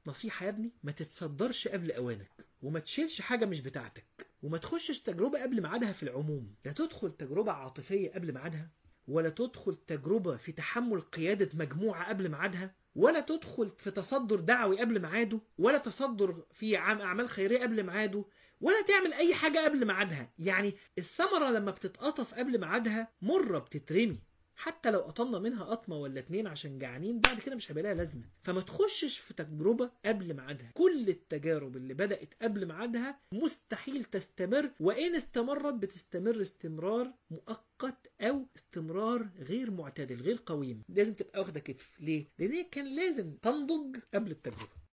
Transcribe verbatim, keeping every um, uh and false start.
نصيحة يا ابني، ما تتصدرش قبل اوانك، وما تشيلش حاجة مش بتاعتك، وما تخشش تجربة قبل ميعادها في العموم. لا تدخل تجربة عاطفية قبل ميعادها، ولا تدخل تجربة في تحمل قيادة مجموعة قبل ميعادها، ولا تدخل في تصدر دعوي قبل ميعاده، ولا تصدر في عم أعمال خيرية قبل ميعاده، ولا تعمل أي حاجة قبل ميعادها. يعني الثمرة لما بتتقطف قبل ميعادها مرة بتترمي، حتى لو قطمنا منها قطمة ولا اتنين عشان جعانين، بعد كده مش هيبقى لها لازمة. فما تخشش في تجربة قبل ميعادها. كل التجارب اللي بدأت قبل ميعادها مستحيل تستمر، وإن استمرت بتستمر استمرار مؤقت أو استمرار غير معتدل غير قويم. لازم تبقى واخدة كتف. ليه؟ لأن هي كان لازم تنضج قبل التجربة.